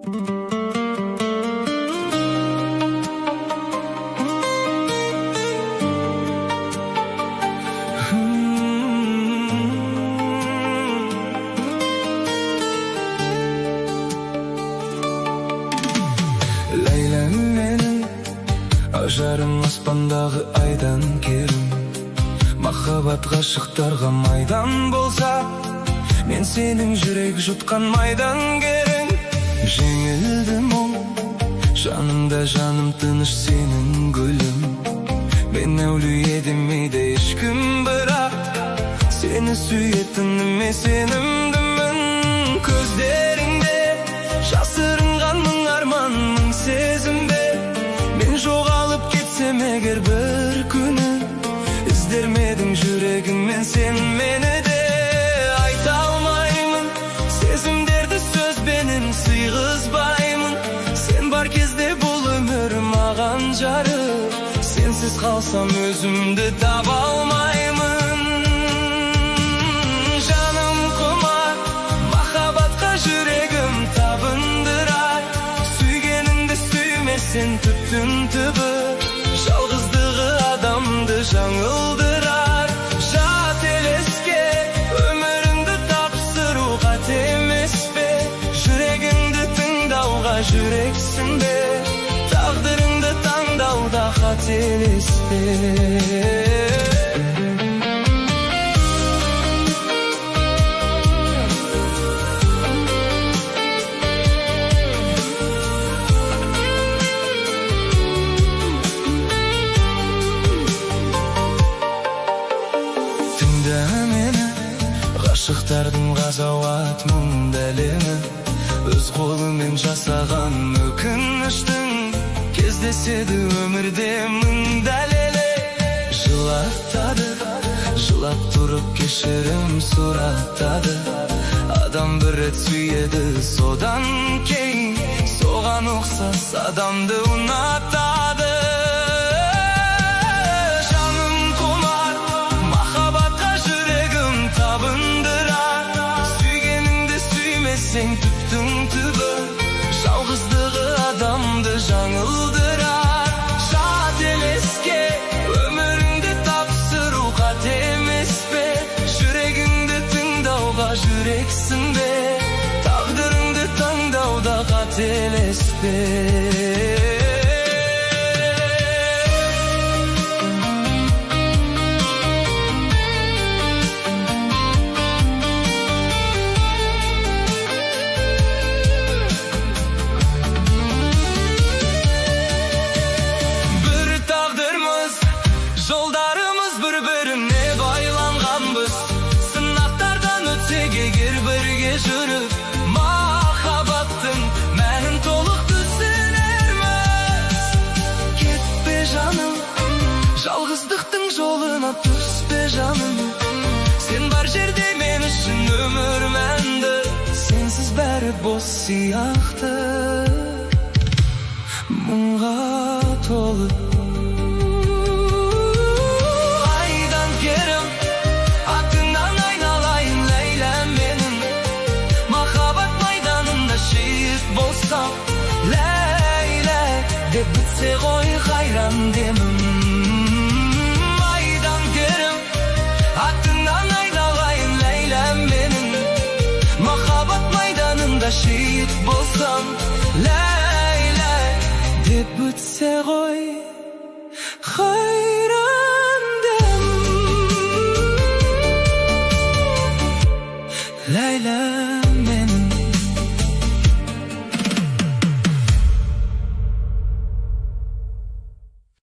Лейлем менің ажарым аспандағы айдан керім. Махаббат ғашықтарға майдан болса, мен сенің жүрек жұтқан майдан керің. Жеңілді мұң, жанымда жаным тыныш сенің гүлім. Мен әулие демейді ешкім, бірақ сені сүйетініме сенімдімін. Көздеріңде жасырынған мың арман, мың сезімде мен жоғалып кетсем егер бір күні, іздермедің жүрегіңмен сен мені де. Айта алмаймын сезімдерді сөзбенен сыйғызбаймын. Сен бар кезде бұл өмір маған жарық, сенсіз қалсам өзімді таба алмаймын. Жаным құмар махаббатқа, жүрегім табындырар. Сүйгеніңді сүймесең түптің түбі, жалғыздығы адамды жаңылдырар. Жат елеске өміріңді тапсыру қате емес пе? Жүрегіңді тыңдауға жүрексің бе? Тағдырыңды таңдауда қателеспе. Тыңда мені, ғашықтардың ғазауат мұң дәлемі. Өз қолымен жасаған өкініштің кездеседі өмірде мың дәлелі. Жылатады, жылап тұрып кешірім сұратады. Адам бір рет сүйеді, содан кейін соған ұқсас адамды ұнатады. Жаным құмар махаббатқа, жүрегім табындырар. Сүйгеніңді сүймесең түптің түбі, жалғыздығы адамды жаңылдырар. Жат елеске өміріңді тапсыру қате емес пе? Жүрегіңді тыңдауға жүрексің бе? Тағдырыңды таңдауда қателеспе. Жолдарымыз бір-біріне байланғанбыз. Сынақтардан өтсек егер бірге жүріп, махаббаттың мәнін толық түсінерміз. Кетпе жаным, жалғыздықтың жолына түспе жаным. Сен бар жерде мен үшін өмір мәнді, сенсіз бәрі бос сияқты. Мұңға толы болсам, ләйлә деп бітсе ғой қайран демім. Майдан керім, атыңнан айналайын ләйләм менің. Махаббат майданында шейіт болсам, ләйлә деп бітсе ғой